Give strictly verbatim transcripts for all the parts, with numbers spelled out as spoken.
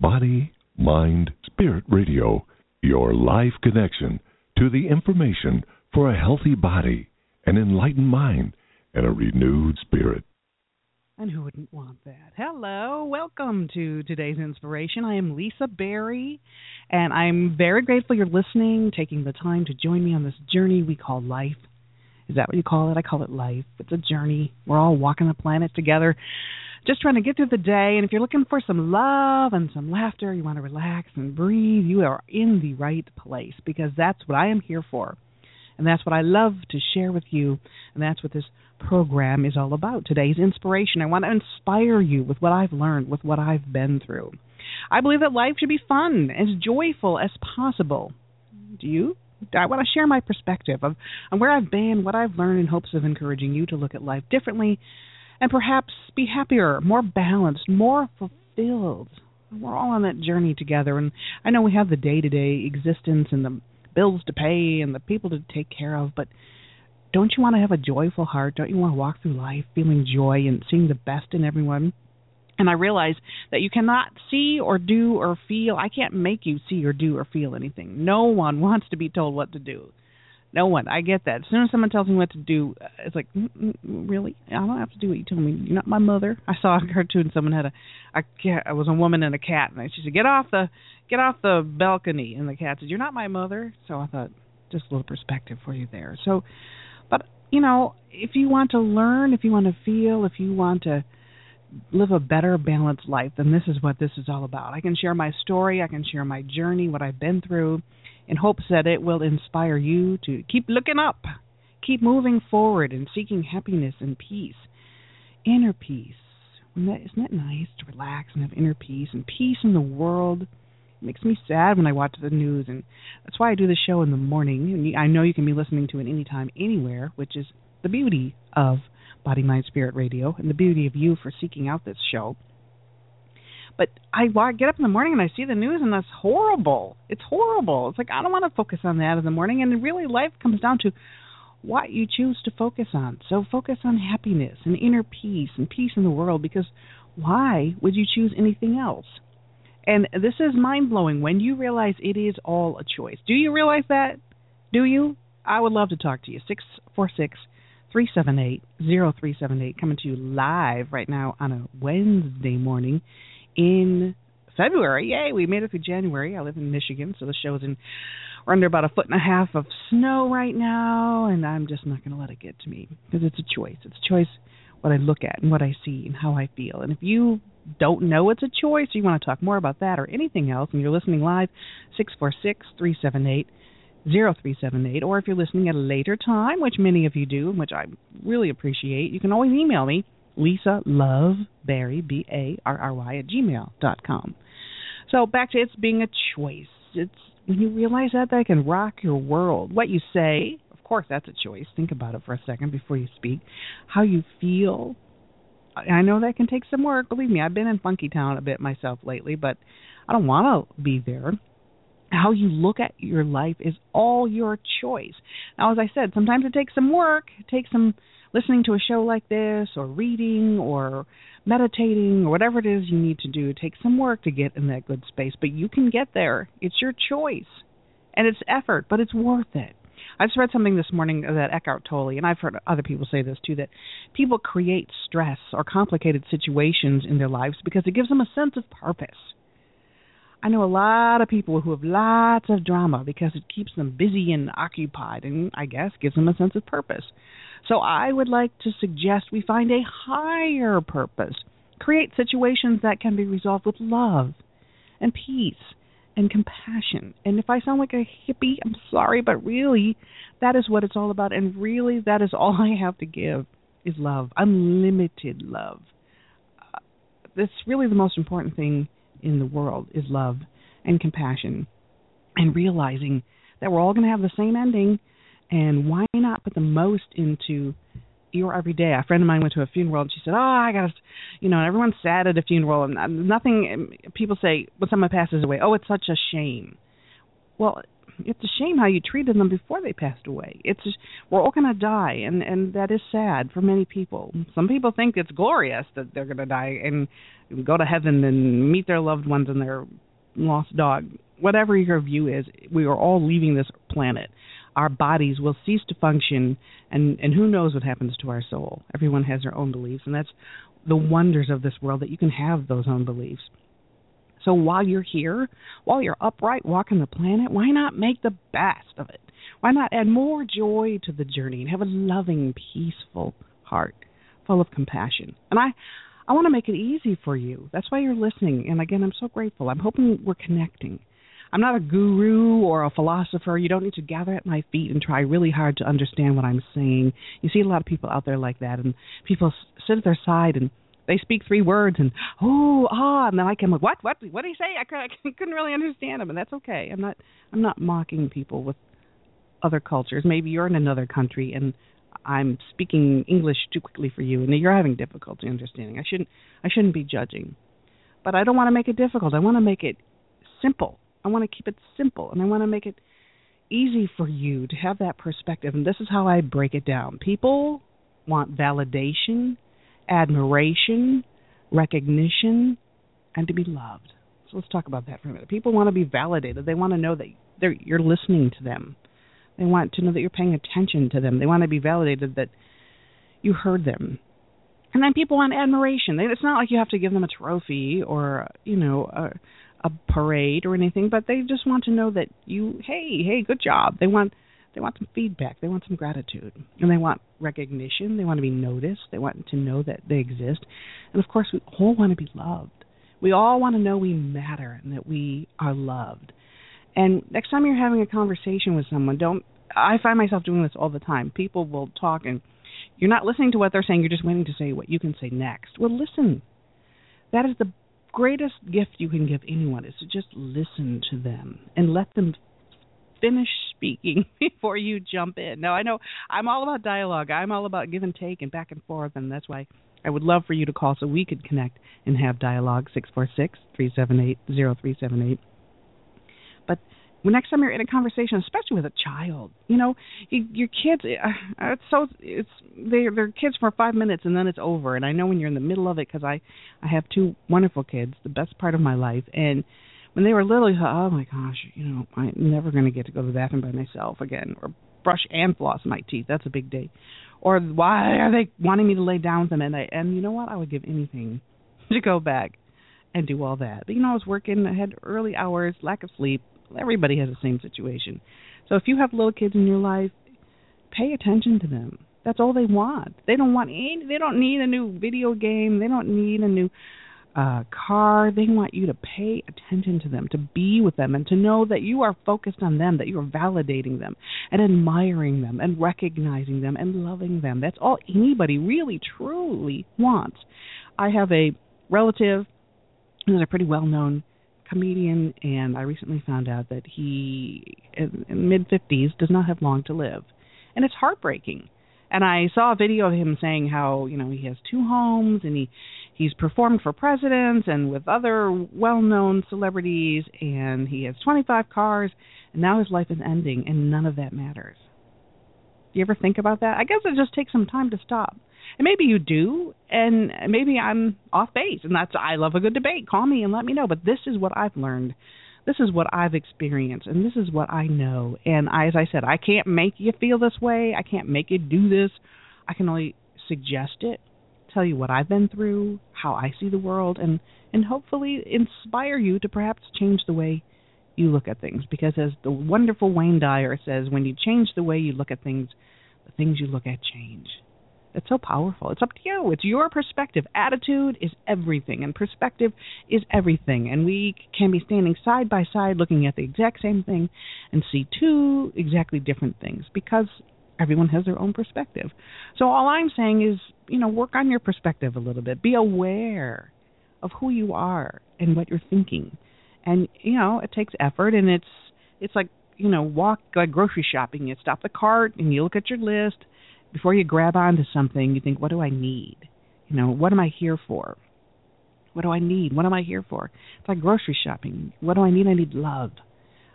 Body, Mind, Spirit Radio, your life connection to the information for a healthy body, an enlightened mind, and a renewed spirit. And who wouldn't want that? Hello, welcome to today's inspiration. I am Lisa Berry, and I'm very grateful you're listening, taking the time to join me on this journey we call life. Is that what you call it? I call it life. It's a journey. We're all walking the planet together, just trying to get through the day. And if you're looking for some love and some laughter, you want to relax and breathe, you are in the right place, because that's what I am here for. And that's what I love to share with you. And that's what this program is all about. Today's inspiration. I want to inspire you with what I've learned, with what I've been through. I believe that life should be fun, as joyful as possible. Do you? I want to share my perspective of on where I've been, what I've learned, in hopes of encouraging you to look at life differently and perhaps be happier, more balanced, more fulfilled. We're all on that journey together, and I know we have the day-to-day existence and the bills to pay and the people to take care of, but don't you want to have a joyful heart? Don't you want to walk through life feeling joy and seeing the best in everyone? And I realize that you cannot see or do or feel. I can't make you see or do or feel anything. No one wants to be told what to do. No one. I get that. As soon as someone tells me what to do, it's like, mm, mm, really? I don't have to do what you tell me. You're not my mother. I saw a cartoon. Someone had a, a cat. It was a woman and a cat, and she said, "Get off the, get off the balcony." And the cat said, "You're not my mother." So I thought, just a little perspective for you there. So, but you know, if you want to learn, if you want to feel, if you want to live a better, balanced life, then this is what this is all about. I can share my story, I can share my journey, what I've been through, in hopes that it will inspire you to keep looking up, keep moving forward and seeking happiness and peace, inner peace. Isn't that, isn't that nice to relax and have inner peace and peace in the world? It makes me sad when I watch the news, and that's why I do the show in the morning. And I know you can be listening to it anytime, anywhere, which is the beauty of Body, Mind, Spirit Radio, and the beauty of you for seeking out this show. But I get up in the morning and I see the news, and that's horrible. It's horrible. It's like, I don't want to focus on that in the morning. And really, life comes down to what you choose to focus on. So focus on happiness and inner peace and peace in the world, because why would you choose anything else? And this is mind-blowing when you realize it is all a choice. Do you realize that? Do you? I would love to talk to you. six four six, three seven eight, zero three seven eight, coming to you live right now on a Wednesday morning in February. Yay, we made it through January. I live in Michigan, so the show is in, we're under about a foot and a half of snow right now, and I'm just not going to let it get to me, because it's a choice. It's a choice what I look at and what I see and how I feel. And if you don't know it's a choice, or you want to talk more about that or anything else, and you're listening live, six four six, three seven eight, zero three seven eight, or if you're listening at a later time, which many of you do, which I really appreciate, you can always email me, Lisa Love Berry, B A R R Y, at gmail dot com. So back to it's being a choice. It's when you realize that, that can rock your world. What you say, of course, that's a choice. Think about it for a second before you speak. How you feel. I know that can take some work. Believe me, I've been in Funky Town a bit myself lately, but I don't want to be there. How you look at your life is all your choice. Now, as I said, sometimes it takes some work. It takes some listening to a show like this, or reading, or meditating, or whatever it is you need to do. It takes some work to get in that good space, but you can get there. It's your choice, and it's effort, but it's worth it. I just read something this morning that Eckhart Tolle, and I've heard other people say this too, that people create stress or complicated situations in their lives because it gives them a sense of purpose. I know a lot of people who have lots of drama because it keeps them busy and occupied, and I guess gives them a sense of purpose. So I would like to suggest we find a higher purpose. Create situations that can be resolved with love and peace and compassion. And if I sound like a hippie, I'm sorry, but really, that is what it's all about. And really, that is all I have to give is love, unlimited love. Uh, that's really the most important thing in the world is love and compassion, and realizing that we're all going to have the same ending, and why not put the most into your everyday. A friend of mine went to a funeral, and she said, oh, I got to, you know, everyone's sad at a funeral, and nothing, people say when someone passes away, oh, it's such a shame. Well, it's a shame how you treated them before they passed away. It's just, we're all going to die, and, and that is sad for many people. Some people think it's glorious that they're going to die and go to heaven and meet their loved ones and their lost dog. Whatever your view is, we are all leaving this planet. Our bodies will cease to function, and, and who knows what happens to our soul. Everyone has their own beliefs, and that's the wonders of this world, that you can have those own beliefs. So while you're here, while you're upright walking the planet, why not make the best of it? Why not add more joy to the journey and have a loving, peaceful heart full of compassion? And I, I want to make it easy for you. That's why you're listening. And again, I'm so grateful. I'm hoping we're connecting. I'm not a guru or a philosopher. You don't need to gather at my feet and try really hard to understand what I'm saying. You see a lot of people out there like that, and people sit at their side and they speak three words and, oh, ah, and then I come like, what, what, what did he say? I couldn't really understand him, and that's okay. I'm not, I'm not mocking people with other cultures. Maybe you're in another country and I'm speaking English too quickly for you, and you're having difficulty understanding. I shouldn't, I shouldn't be judging, but I don't want to make it difficult. I want to make it simple. I want to keep it simple, and I want to make it easy for you to have that perspective. And this is how I break it down. People want validation, admiration, recognition, and to be loved. So let's talk about that for a minute. People want to be validated. They want to know that they're, you're listening to them. They want to know that you're paying attention to them. They want to be validated that you heard them. And then people want admiration. They, it's not like you have to give them a trophy or, you know, a, a parade or anything, but they just want to know that you, hey, hey, good job. They want They want some feedback. They want some gratitude. And they want recognition. They want to be noticed. They want to know that they exist. And, of course, we all want to be loved. We all want to know we matter and that we are loved. And next time you're having a conversation with someone, don't – I find myself doing this all the time. People will talk and you're not listening to what they're saying. You're just waiting to say what you can say next. Well, listen. That is the greatest gift you can give anyone, is to just listen to them and let them finish speaking before you jump in. Now, I know I'm all about dialogue. I'm all about give and take and back and forth, and that's why I would love for you to call so we could connect and have dialogue, six four six, three seven eight, zero three seven eight. But when next time you're in a conversation, especially with a child, you know, you, your kids, uh, it's so it's they're, they're kids for five minutes and then it's over. And I know when you're in the middle of it, because I, I have two wonderful kids, the best part of my life, and when they were little, you thought, oh, my gosh, you know, I'm never going to get to go to the bathroom by myself again, or brush and floss my teeth. That's a big day. Or why are they wanting me to lay down with them? And, I, and you know what? I would give anything to go back and do all that. But, you know, I was working. I had early hours, lack of sleep. Everybody has the same situation. So if you have little kids in your life, pay attention to them. That's all they want. They don't want any, they don't need a new video game. They don't need a new Uh, car. They want you to pay attention to them, to be with them, and to know that you are focused on them, that you are validating them and admiring them and recognizing them and loving them. That's all anybody really, truly wants. I have a relative who's a pretty well-known comedian, and I recently found out that he, in, in mid-fifties, does not have long to live. And it's heartbreaking. And I saw a video of him saying how, you know, he has two homes and he he's performed for presidents and with other well-known celebrities, and he has twenty-five cars, and now his life is ending, and none of that matters. Do you ever think about that? I guess it just takes some time to stop. And maybe you do, and maybe I'm off base, and that's I love a good debate. Call me and let me know. But this is what I've learned. This is what I've experienced, and this is what I know. And I, as I said, I can't make you feel this way. I can't make you do this. I can only suggest it, tell you what I've been through, how I see the world, and, and hopefully inspire you to perhaps change the way you look at things. Because as the wonderful Wayne Dyer says, when you change the way you look at things, the things you look at change. It's so powerful. It's up to you. It's your perspective. Attitude is everything, and perspective is everything. And we can be standing side by side looking at the exact same thing and see two exactly different things because everyone has their own perspective. So all I'm saying is, you know, work on your perspective a little bit. Be aware of who you are and what you're thinking. And, you know, it takes effort, and it's it's like, you know, walk like grocery shopping. You stop the cart and you look at your list. Before you grab onto something, you think, what do I need? You know, what am I here for? What do I need? What am I here for? It's like grocery shopping. What do I need? I need love.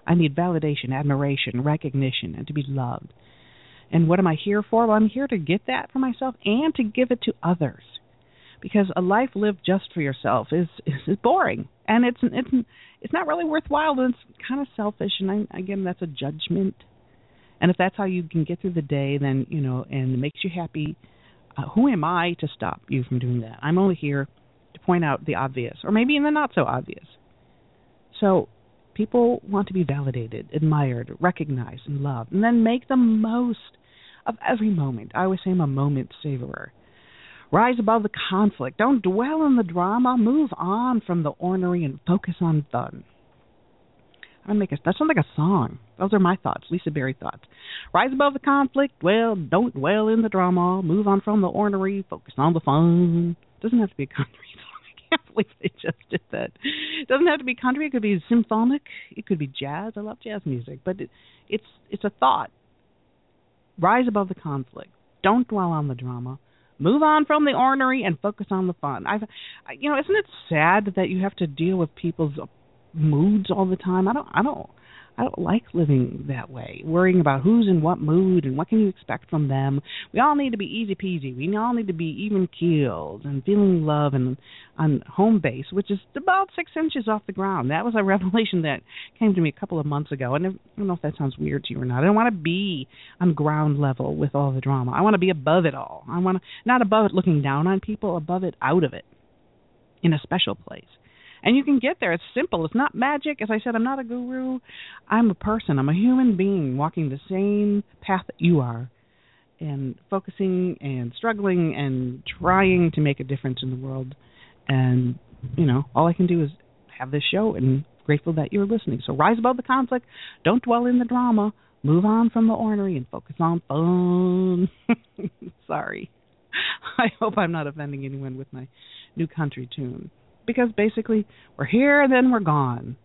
I need validation, admiration, recognition, and to be loved. And what am I here for? Well, I'm here to get that for myself and to give it to others. Because a life lived just for yourself is is boring, and it's it's it's not really worthwhile. And it's kind of selfish, and I, again, that's a judgment. And if that's how you can get through the day, then you know, and it makes you happy, uh, who am I to stop you from doing that? I'm only here to point out the obvious, or maybe even the not so obvious. So people want to be validated, admired, recognized, and loved, and then make the most of every moment. I always say I'm a moment savorer. Rise above the conflict. Don't dwell in the drama. Move on from the ornery and focus on fun. I make a, that sounds like a song. Those are my thoughts, Lisa Berry thoughts. Rise above the conflict. Well, don't dwell in the drama. Move on from the ornery. Focus on the fun. Doesn't have to be a country song. I can't believe they just did that. It doesn't have to be country. It could be symphonic. It could be jazz. I love jazz music, but it, it's it's a thought. Rise above the conflict. Don't dwell on the drama. Move on from the ornery and focus on the fun. I've, I, you know, isn't it sad that you have to deal with people's moods all the time? I don't, I don't, I don't like living that way, worrying about who's in what mood and what can you expect from them. We all need to be easy peasy. We all need to be even keeled and feeling love and on home base, which is about six inches off the ground. That was a revelation that came to me a couple of months ago, and I don't know if that sounds weird to you or not. I don't want to be on ground level with all the drama. I want to be above it all. I want to, not above it looking down on people, above it, out of it, in a special place. And you can get there. It's simple. It's not magic. As I said, I'm not a guru. I'm a person. I'm a human being walking the same path that you are and focusing and struggling and trying to make a difference in the world. And, you know, all I can do is have this show and grateful that you're listening. So rise above the conflict. Don't dwell in the drama. Move on from the ornery and focus on fun. Sorry. I hope I'm not offending anyone with my new country tune. Because basically, we're here and then we're gone.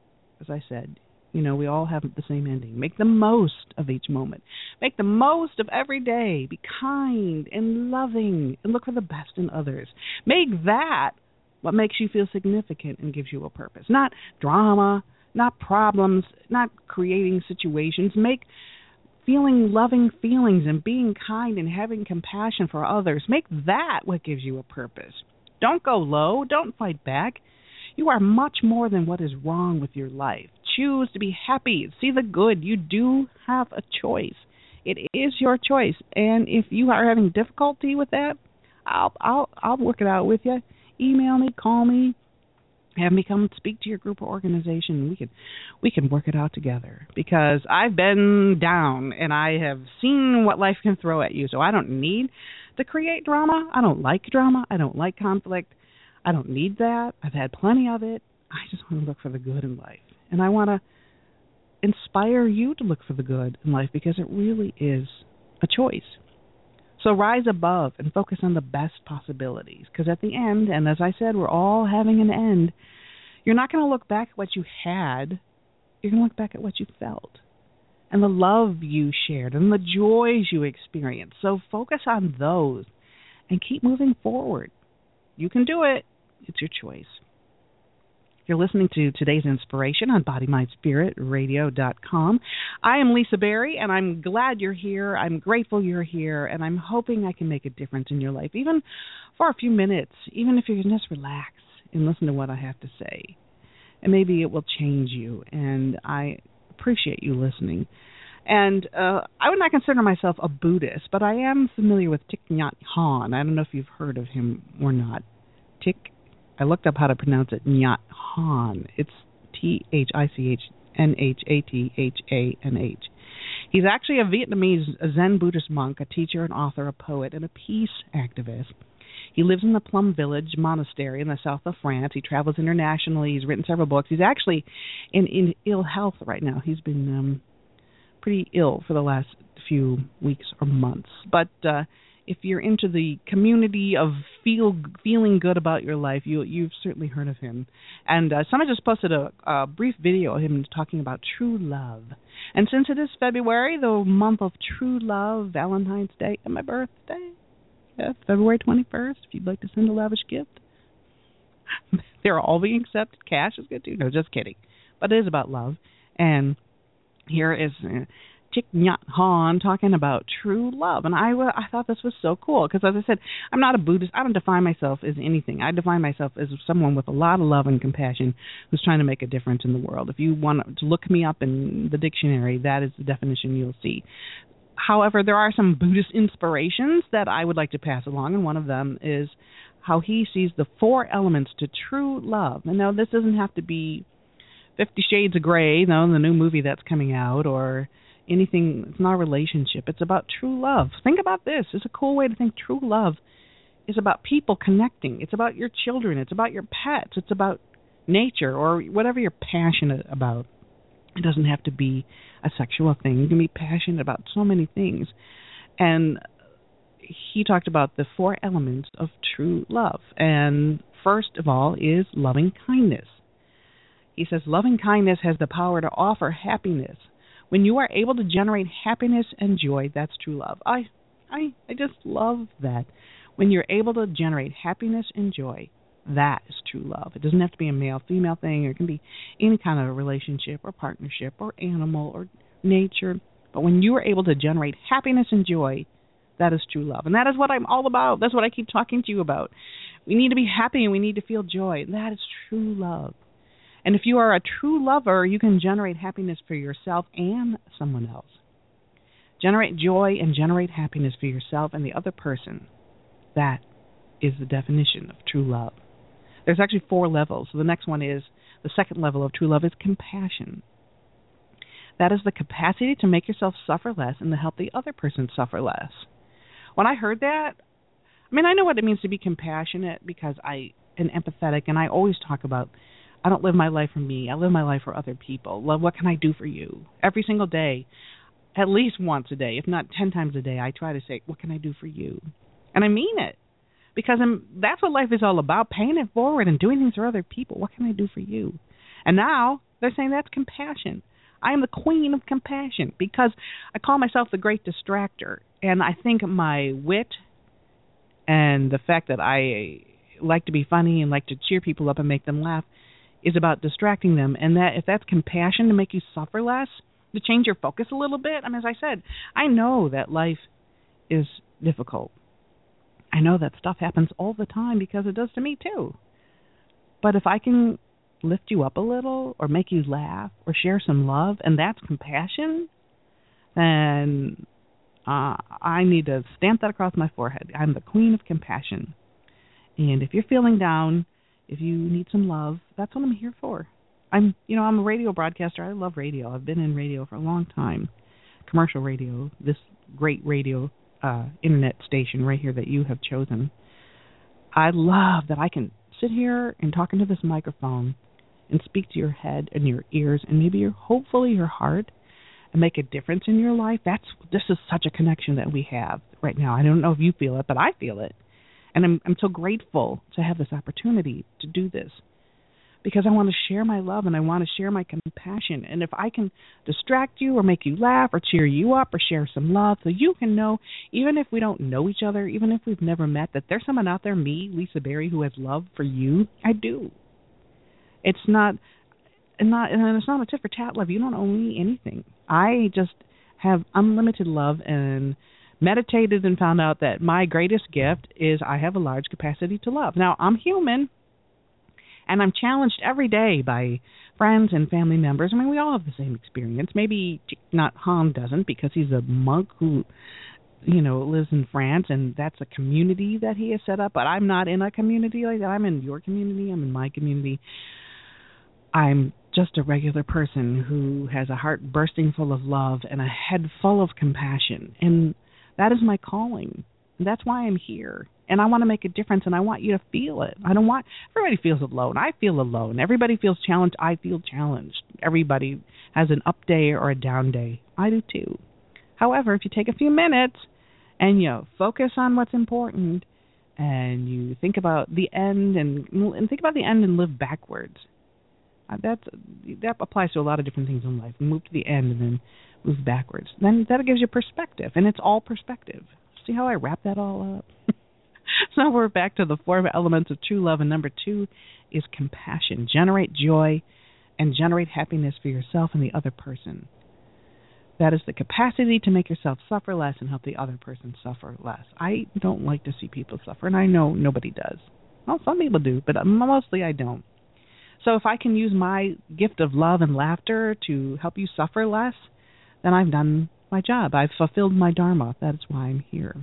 As I said, you know, we all have the same ending. Make the most of each moment. Make the most of every day. Be kind and loving and look for the best in others. Make that what makes you feel significant and gives you a purpose. Not drama, not problems, not creating situations. Make feeling loving feelings and being kind and having compassion for others. Make that what gives you a purpose. Don't go low. Don't fight back. You are much more than what is wrong with your life. Choose to be happy. See the good. You do have a choice. It is your choice. And if you are having difficulty with that, I'll I'll I'll work it out with you. Email me, call me, have me come speak to your group or organization. We can we can work it out together. Because I've been down and I have seen what life can throw at you. So I don't need to create drama. I don't like drama. I don't like conflict. I don't need that. I've had plenty of it. I just want to look for the good in life. And I want to inspire you to look for the good in life because it really is a choice. So rise above and focus on the best possibilities. Because at the end, and as I said, we're all having an end, you're not going to look back at what you had. You're going to look back at what you felt. And the love you shared, and the joys you experienced. So focus on those, and keep moving forward. You can do it. It's your choice. You're listening to today's inspiration on body mind spirit radio dot com. I am Lisa Berry, and I'm glad you're here. I'm grateful you're here, and I'm hoping I can make a difference in your life, even for a few minutes, even if you can just relax and listen to what I have to say. And maybe it will change you, and I appreciate you listening. And uh, I would not consider myself a Buddhist, but I am familiar with Thich Nhat Hanh. I don't know if you've heard of him or not. Thich, I looked up how to pronounce it, Nhat Hanh. It's T H I C H N H A T H A N H. He's actually a Vietnamese Zen Buddhist monk, a teacher, an author, a poet, and a peace activist. He lives in the Plum Village Monastery in the south of France. He travels internationally. He's written several books. He's actually in, in ill health right now. He's been um, pretty ill for the last few weeks or months. But uh, if you're into the community of feel feeling good about your life, you, you've certainly heard of him. And uh, someone just posted a, a brief video of him talking about true love. And since it is February, the month of true love, Valentine's Day, and my birthday, yeah, February twenty-first, if you'd like to send a lavish gift. They're all being accepted. Cash is good too. No, just kidding. But it is about love. And here is uh, Thich Nhat Hanh talking about true love. And I, I thought this was so cool because, as I said, I'm not a Buddhist. I don't define myself as anything. I define myself as someone with a lot of love and compassion who's trying to make a difference in the world. If you want to look me up in the dictionary, that is the definition you'll see. However, there are some Buddhist inspirations that I would like to pass along, and one of them is how he sees the four elements to true love. And now this doesn't have to be Fifty Shades of Grey, you know, the new movie that's coming out, or anything. It's not a relationship. It's about true love. Think about this. It's a cool way to think. True love is about people connecting. It's about your children. It's about your pets. It's about nature or whatever you're passionate about. It doesn't have to be a sexual thing. You can be passionate about so many things. And he talked about the four elements of true love. And first of all is loving kindness. He says loving kindness has the power to offer happiness. When you are able to generate happiness and joy, that's true love. I, I, I just love that. When you're able to generate happiness and joy, that is true love. It doesn't have to be a male-female thing, or it can be any kind of relationship or partnership or animal or nature. But when you are able to generate happiness and joy, that is true love. And that is what I'm all about. That's what I keep talking to you about. We need to be happy and we need to feel joy. That is true love. And if you are a true lover, you can generate happiness for yourself and someone else. Generate joy and generate happiness for yourself and the other person. That is the definition of true love. There's actually four levels. So the next one is, the second level of true love is compassion. That is the capacity to make yourself suffer less and to help the other person suffer less. When I heard that, I mean, I know what it means to be compassionate because I am empathetic, and I always talk about, I don't live my life for me. I live my life for other people. Love, what can I do for you? Every single day, at least once a day, if not ten times a day, I try to say, what can I do for you? And I mean it, because I'm, that's what life is all about, paying it forward and doing things for other people. What can I do for you? And now they're saying that's compassion. I am the queen of compassion because I call myself the great distractor. And I think my wit and the fact that I like to be funny and like to cheer people up and make them laugh is about distracting them. And that if that's compassion to make you suffer less, to change your focus a little bit. I mean, as I said, I know that life is difficult. I know that stuff happens all the time because it does to me too. But if I can lift you up a little or make you laugh or share some love, and that's compassion, then uh, I need to stamp that across my forehead. I'm the queen of compassion. And if you're feeling down, if you need some love, that's what I'm here for. I'm, you know, I'm a radio broadcaster. I love radio. I've been in radio for a long time. Commercial radio, this great radio uh, internet station right here that you have chosen. I love that I can sit here and talk into this microphone and speak to your head and your ears and maybe your, hopefully your heart and make a difference in your life. That's this is such a connection that we have right now. I don't know if you feel it, but I feel it. And I'm I'm so grateful to have this opportunity to do this because I want to share my love and I want to share my compassion. And if I can distract you or make you laugh or cheer you up or share some love so you can know, even if we don't know each other, even if we've never met, that there's someone out there, me, Lisa Berry, who has love for you, I do. It's not, and not, and it's not a tit for tat love. You don't owe me anything. I just have unlimited love and meditated and found out that my greatest gift is I have a large capacity to love. Now, I'm human, and I'm challenged every day by friends and family members. I mean, we all have the same experience. Maybe not Han doesn't because he's a monk who, you know, lives in France, and that's a community that he has set up. But I'm not in a community like that. I'm in your community. I'm in my community. I'm just a regular person who has a heart bursting full of love and a head full of compassion. And that is my calling. And that's why I'm here. And I want to make a difference, and I want you to feel it. I don't want, everybody feels alone. I feel alone. Everybody feels challenged. I feel challenged. Everybody has an up day or a down day. I do too. However, if you take a few minutes and you focus on what's important and you think about the end and, and think about the end and live backwards, uh, that's, that applies to a lot of different things in life. Move to the end and then move backwards. Then that gives you perspective, and it's all perspective. See how I wrap that all up? So we're back to the four elements of true love, and number two is compassion. Generate joy and generate happiness for yourself and the other person. That is the capacity to make yourself suffer less and help the other person suffer less. I don't like to see people suffer, and I know nobody does. Well, some people do, but mostly I don't. So if I can use my gift of love and laughter to help you suffer less, then I've done my job. I've fulfilled my dharma. That's why I'm here.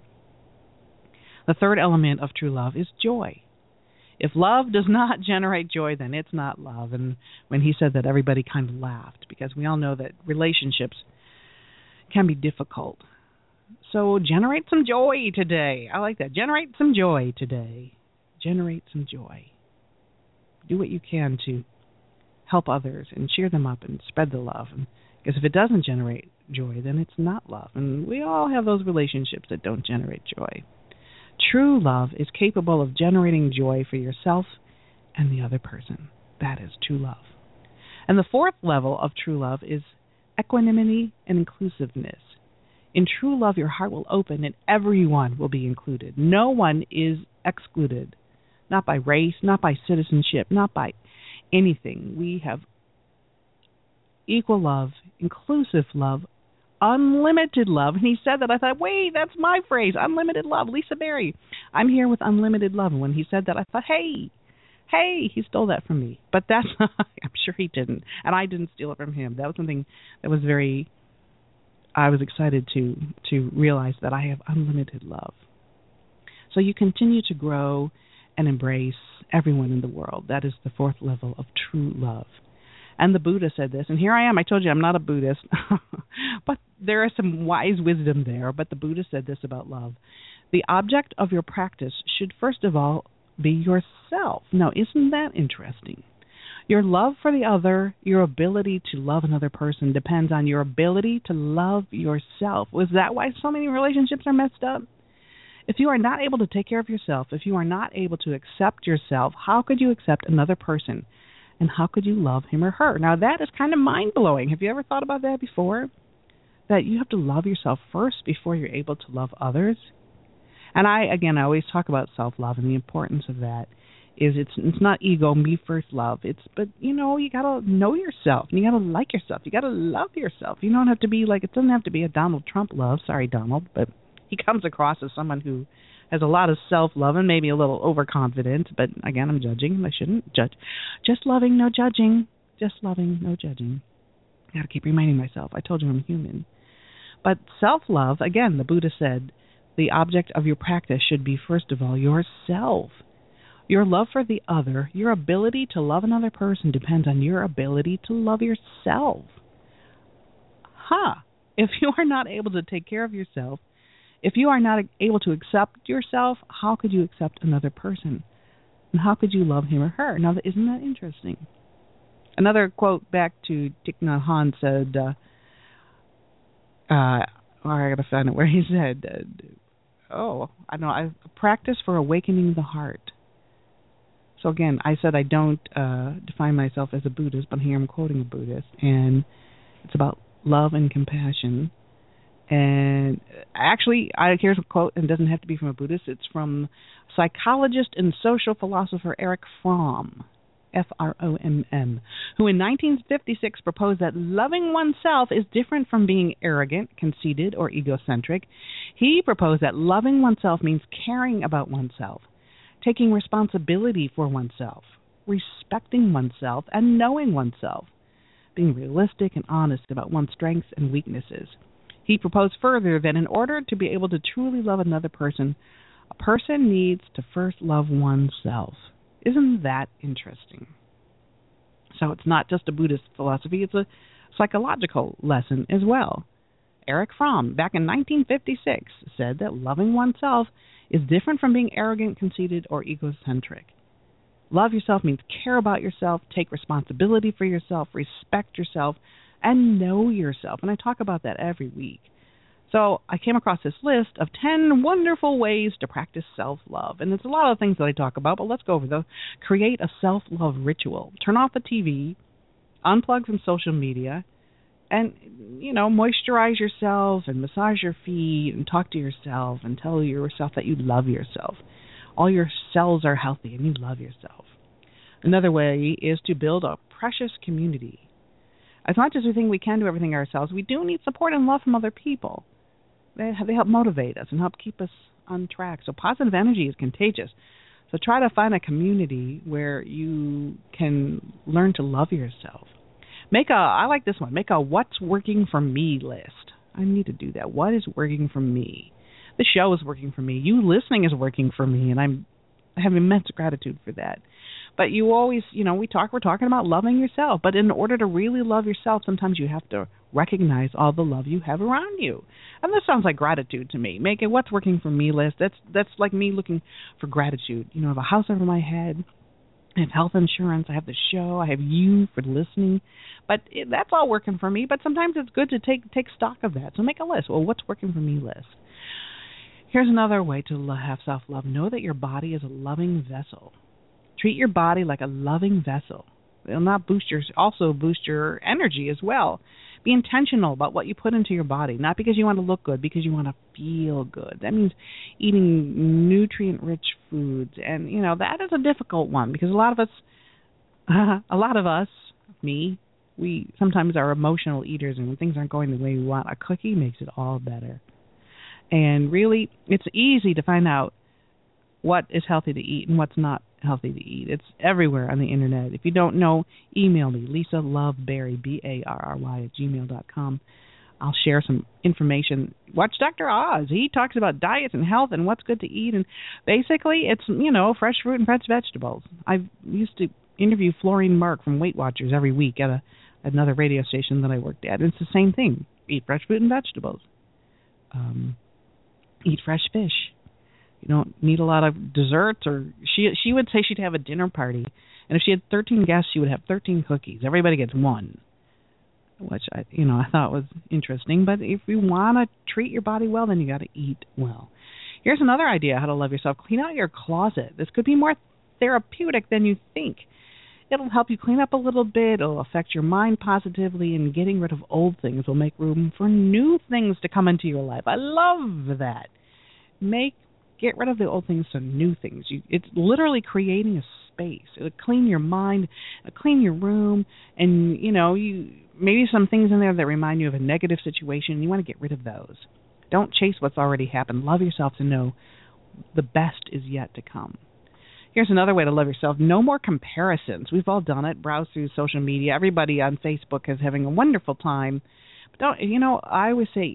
The third element of true love is joy. If love does not generate joy, then it's not love. And when he said that, everybody kind of laughed, because we all know that relationships can be difficult. So generate some joy today. I like that. Generate some joy today. Generate some joy. Do what you can to help others and cheer them up and spread the love. And because if it doesn't generate joy, then it's not love. And we all have those relationships that don't generate joy. True love is capable of generating joy for yourself and the other person. That is true love. And the fourth level of true love is equanimity and inclusiveness. In true love, your heart will open and everyone will be included. No one is excluded, not by race, not by citizenship, not by anything. We have equal love, inclusive love, unlimited love. And he said that, I thought, wait, that's my phrase, unlimited love. Lisa Berry, I'm here with unlimited love. And when he said that, I thought, hey, hey, he stole that from me. But that's not, I'm sure he didn't. And I didn't steal it from him. That was something that was very, I was excited to to realize that I have unlimited love. So you continue to grow and embrace everyone in the world. That is the fourth level of true love. And the Buddha said this, and here I am. I told you I'm not a Buddhist, but there is some wise wisdom there. But the Buddha said this about love. The object of your practice should first of all be yourself. Now, isn't that interesting? Your love for the other, your ability to love another person depends on your ability to love yourself. Was that why so many relationships are messed up? If you are not able to take care of yourself, if you are not able to accept yourself, how could you accept another person? And how could you love him or her? Now, that is kind of mind-blowing. Have you ever thought about that before? That you have to love yourself first before you're able to love others? And I, again, I always talk about self-love and the importance of that. Is it's it's not ego, me first love. It's but you know you gotta know yourself and you gotta like yourself. You gotta love yourself. You don't have to be like it doesn't have to be a Donald Trump love. Sorry, Donald, but he comes across as someone who has a lot of self-love and maybe a little overconfident. But again, I'm judging. I shouldn't judge. Just loving, no judging. Just loving, no judging. I gotta keep reminding myself. I told you I'm human. But self-love, again, the Buddha said, the object of your practice should be, first of all, yourself. Your love for the other, your ability to love another person depends on your ability to love yourself. Huh. If you are not able to take care of yourself, if you are not able to accept yourself, how could you accept another person? And how could you love him or her? Now, isn't that interesting? Another quote back to Thich Nhat Hanh said, uh, uh, or I got to find it where he said, uh, oh, I don't know, I practice for awakening the heart. So again, I said I don't uh, define myself as a Buddhist, but here I'm quoting a Buddhist, and it's about love and compassion. And actually, I, here's a quote, and it doesn't have to be from a Buddhist. It's from psychologist and social philosopher Erich Fromm, F R O M M, who in nineteen fifty-six proposed that loving oneself is different from being arrogant, conceited, or egocentric. He proposed that loving oneself means caring about oneself, taking responsibility for oneself, respecting oneself, and knowing oneself, being realistic and honest about one's strengths and weaknesses. He proposed further that in order to be able to truly love another person, a person needs to first love oneself. Isn't that interesting? So it's not just a Buddhist philosophy, it's a psychological lesson as well. Erich Fromm, back in nineteen fifty-six, said that loving oneself is different from being arrogant, conceited, or egocentric. Love yourself means care about yourself, take responsibility for yourself, respect yourself, and know yourself. And I talk about that every week. So I came across this list of ten wonderful ways to practice self-love. And there's a lot of things that I talk about, but let's go over those. Create a self-love ritual. Turn off the T V, unplug from social media, and, you know, moisturize yourself and massage your feet and talk to yourself and tell yourself that you love yourself. All your cells are healthy and you love yourself. Another way is to build a precious community. As much as we think we can do everything ourselves, we do need support and love from other people. They, they help motivate us and help keep us on track. So positive energy is contagious. So try to find a community where you can learn to love yourself. Make a, I like this one, make a what's working for me list. I need to do that. What is working for me? The show is working for me. You listening is working for me, and I'm, I have immense gratitude for that. But you always, you know, we talk, we're talking about loving yourself. But in order to really love yourself, sometimes you have to recognize all the love you have around you. And this sounds like gratitude to me. Make a what's working for me list. That's that's like me looking for gratitude. You know, I have a house over my head. I have health insurance. I have the show. I have you for listening. But it, that's all working for me. But sometimes it's good to take take stock of that. So make a list. Well, what's working for me list. Here's another way to have self-love. Know that your body is a loving vessel. Treat your body like a loving vessel. It'll not boost your, also boost your energy as well. Be intentional about what you put into your body, not because you want to look good, because you want to feel good. That means eating nutrient-rich foods, and you know that is a difficult one because a lot of us, a lot of us, me, we sometimes are emotional eaters, and when things aren't going the way we want, a cookie makes it all better. And really, it's easy to find out what is healthy to eat and what's not healthy to eat. It's everywhere on the internet. If you don't know, email me, Lisa Love Berry, B A R R Y, at gmail dot com. I'll share some information. Watch Doctor Oz. He talks about diets and health and what's good to eat. And basically, it's, you know, fresh fruit and fresh vegetables. I used to interview Florine Mark from Weight Watchers every week at a, another radio station that I worked at. It's the same thing. Eat fresh fruit and vegetables. Um, eat fresh fish. You don't need a lot of desserts, or she she would say she'd have a dinner party, and if she had thirteen guests, she would have thirteen cookies. Everybody gets one, which I you know I thought was interesting. But if you want to treat your body well, then you got to eat well. Here's another idea how to love yourself: clean out your closet. This could be more therapeutic than you think. It'll help you clean up a little bit. It'll affect your mind positively, and getting rid of old things will make room for new things to come into your life. I love that. Make Get rid of the old things to new things. You, it's literally creating a space. It'll clean your mind, it'll clean your room, and you know, you maybe some things in there that remind you of a negative situation. You want to get rid of those. Don't chase what's already happened. Love yourself to know the best is yet to come. Here's another way to love yourself. No more comparisons. We've all done it. Browse through social media. Everybody on Facebook is having a wonderful time. But don't you know? I always say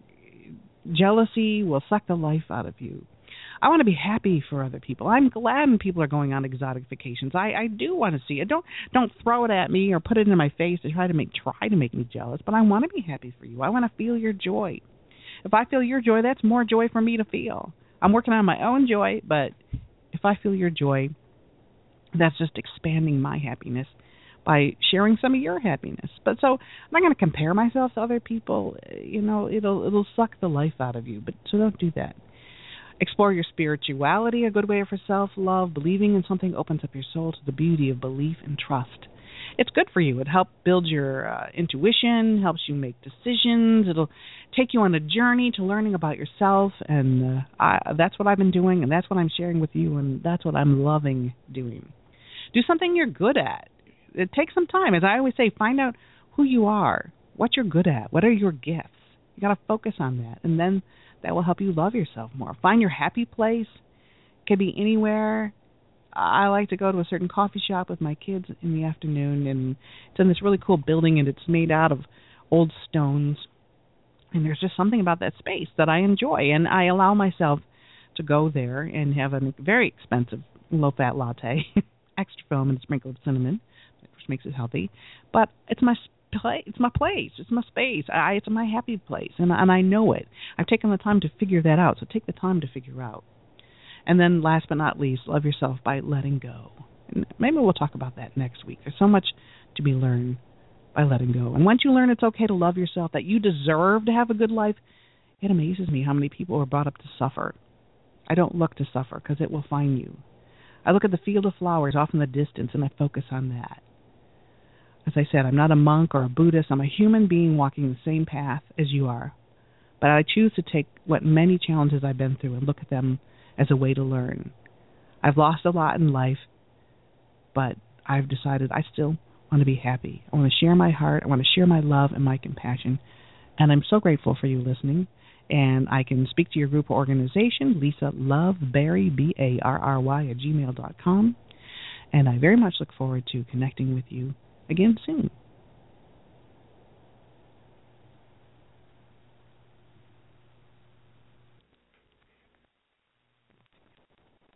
jealousy will suck the life out of you. I want to be happy for other people. I'm glad when people are going on exotic vacations. I, I do want to see it. Don't don't throw it at me or put it in my face to try to make try to make me jealous. But I want to be happy for you. I want to feel your joy. If I feel your joy, that's more joy for me to feel. I'm working on my own joy, but if I feel your joy, that's just expanding my happiness by sharing some of your happiness. But so I'm not going to compare myself to other people. You know, it'll it'll suck the life out of you. But so don't do that. Explore your spirituality, a good way for self-love. Believing in something opens up your soul to the beauty of belief and trust. It's good for you. It helps build your uh, intuition, helps you make decisions. It'll take you on a journey to learning about yourself, and uh, I, that's what I've been doing, and that's what I'm sharing with you, and that's what I'm loving doing. Do something you're good at. It takes some time. As I always say, find out who you are, what you're good at, what are your gifts. You got to focus on that, and then that will help you love yourself more. Find your happy place. It could be anywhere. I like to go to a certain coffee shop with my kids in the afternoon, and it's in this really cool building, and it's made out of old stones. And there's just something about that space that I enjoy, and I allow myself to go there and have a very expensive low-fat latte, extra foam and a sprinkle of cinnamon, which makes it healthy. But it's my Play, it's my place. It's my space. I, it's my happy place, and, and I know it. I've taken the time to figure that out, so take the time to figure out. And then last but not least, love yourself by letting go. And maybe we'll talk about that next week. There's so much to be learned by letting go. And once you learn it's okay to love yourself, that you deserve to have a good life, it amazes me how many people are brought up to suffer. I don't look to suffer because it will find you. I look at the field of flowers off in the distance, and I focus on that. As I said, I'm not a monk or a Buddhist. I'm a human being walking the same path as you are. But I choose to take what many challenges I've been through and look at them as a way to learn. I've lost a lot in life, but I've decided I still want to be happy. I want to share my heart. I want to share my love and my compassion. And I'm so grateful for you listening. And I can speak to your group or organization, Lisa Love Barry, B A R R Y, at gmail dot com. And I very much look forward to connecting with you again soon.